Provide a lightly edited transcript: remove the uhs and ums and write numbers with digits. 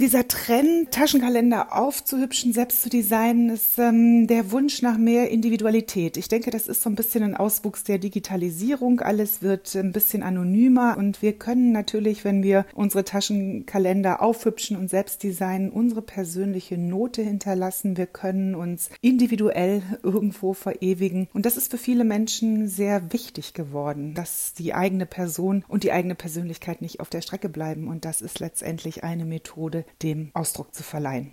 Dieser Trend, Taschenkalender aufzuhübschen, selbst zu designen, ist der Wunsch nach mehr Individualität. Ich denke, das ist so ein bisschen ein Auswuchs der Digitalisierung. Alles wird ein bisschen anonymer und wir können natürlich, wenn wir unsere Taschenkalender aufhübschen und selbst designen, unsere persönliche Note hinterlassen. Wir können uns individuell irgendwo verewigen. Und das ist für viele Menschen sehr wichtig geworden, dass die eigene Person und die eigene Persönlichkeit nicht auf der Strecke bleiben. Und das ist letztendlich eine Methode, dem Ausdruck zu verleihen.